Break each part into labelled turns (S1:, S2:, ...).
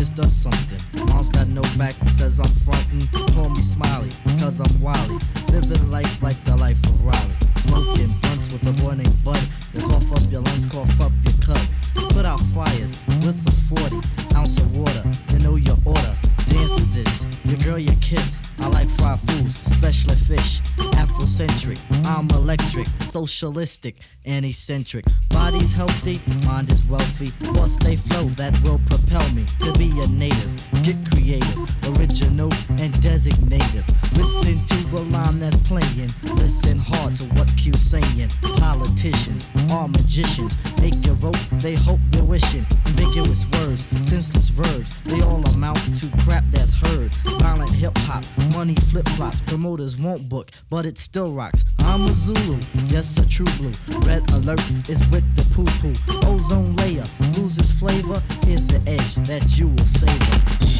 S1: just does something. Mom's got no back, says I'm frontin'. Call me Smiley, cause I'm wily. Living life like the life of Riley. Smoking blunts with a boy named Bud. You cough up your lungs, cough up your cud. Put out fires with a 40 ounce of water. You know your order. Dance to this, your girl your kiss. I like fried foods, especially fish. Afrocentric, I'm electric, socialistic and eccentric. Body's healthy, mind is wealthy. Thoughts they flow that will propel me to be a native. Get creative, original and designative. Listen to the line that's playing. Listen hard to what Q's saying. Politicians are magicians. Make your vote, they hope they're wishing. Ambiguous words, senseless verbs. They all amount to crap that's heard. Violent hip-hop, money flip-flops. Promoters won't book, but it still rocks. I'm a Zulu, yes a true blue. Red alert is with the poo-poo. Ozone layer loses flavor. Here's the edge that you will savor.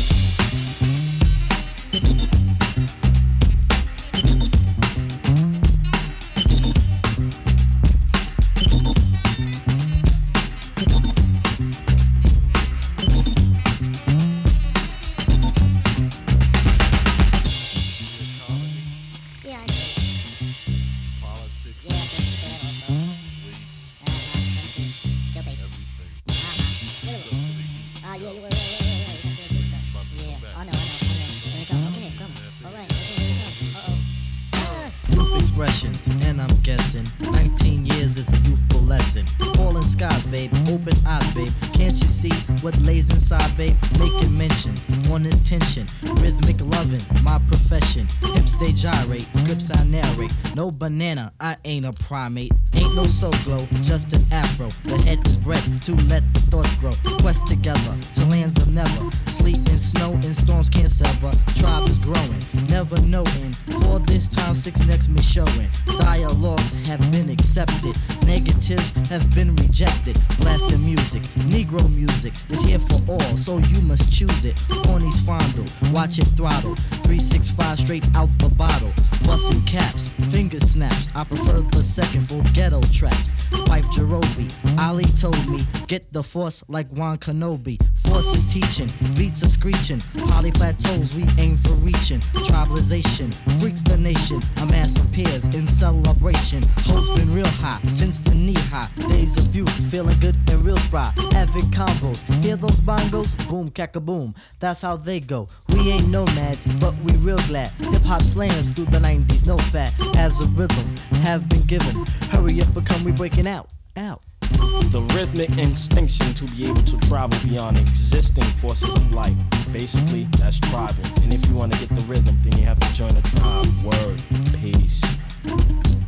S1: Expressions, and I'm guessing 19 years is a youthful lesson. Falling skies, babe, open eyes, babe. Can't you see what lays inside, babe? Making mentions on this tension. Rhythmic loving, my profession. Hips they gyrate, scripts I narrate. No banana, I ain't a primate. Ain't no soul glow, just an afro. The head is bred to let the thoughts grow. Quest together to lands of never. Sleet and snow and storms can't sever. Tribe is growing, never knowing. For this time, six next me showing. Dialogues have been accepted. Negatives have been rejected. Blasting music, Negro music is here for all, so you must choose it. Hornies fondle, watch it throttle. 365 straight out the bottle. Busting caps, finger snaps. I prefer the second for ghetto traps. Fife Jerobi, Ali told me, get the force like Juan Kenobi. Force is teaching, beats are screeching. Poly plateaus we aim for reaching. Tribalization, freaks the nation. A mass of peers in celebration. Hope's been real high since the knee high. Days of youth, feeling good and real spry. Having combos, hear those bongos? Boom, cack-a-boom, that's how they go. We ain't nomads, but we real glad. Hip-hop slams through the 90s, no fat. Halves of rhythm have been given. Hurry up, become we breaking out.
S2: The rhythmic instinction to be able to travel beyond existing forces of life. Basically, that's tribal. And if you want to get the rhythm, then you have to join a tribe. Word. Peace.